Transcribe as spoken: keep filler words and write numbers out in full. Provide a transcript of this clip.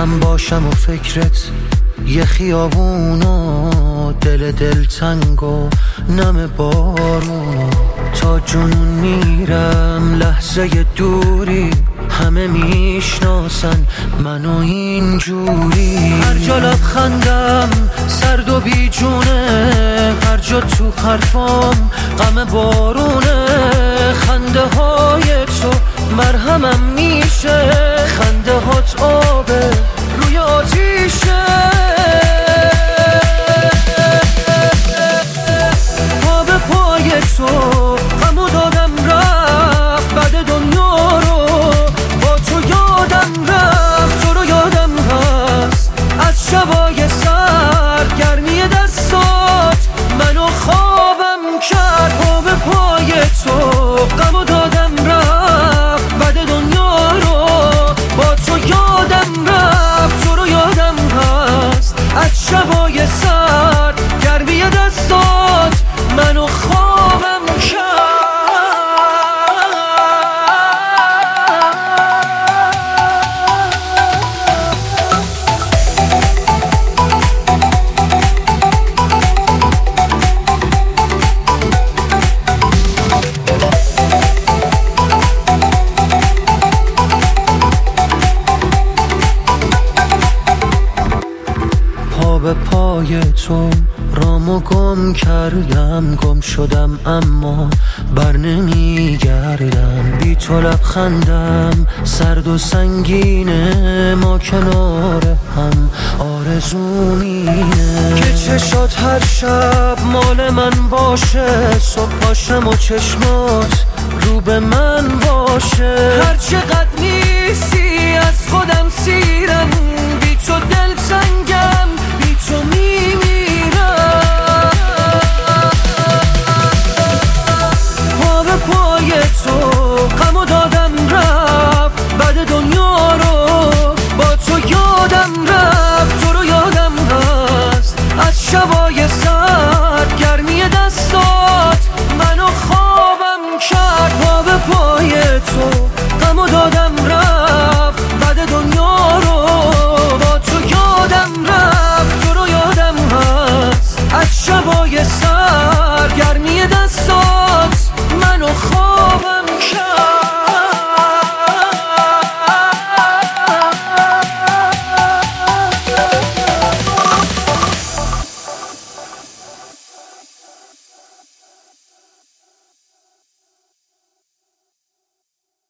من باشم و فکرت یه خیابون و دل دلتنگ و نم بارون، تا جنون میرم لحظه دوری، همه میشناسن منو اینجوری. هر جا لبخندم سرد و بیجونه، هر جا تو حرفام غم بارونه. خنده های تو مرهمم میشه، خنده هات آبه روی آتیشه. پا به پای تو غمو دادم رفت، بعد دنیا رو با تو یادم رفت. تو رو یادم هست از شبای سرد، گرمی دستات منو خوابم کرد. پا به پای تو غمو دادم رفت، بعد دنیا رو با تو یادم رفت. تو رو یادم هست از شبای سرد، گرمی دستات منو خوابم کرد. به پای تو رامو گم کردم، گم شدم اما بر نمیگردم. بی تو لبخندم سرد و سنگینه، ما کنار هم آرزومینه. که چشات هر شب مال من باشه، صبح پاشم و چشمات رو به من باشه. هر چقدر نیستی از خودم سیرم، بی تو دل سنگ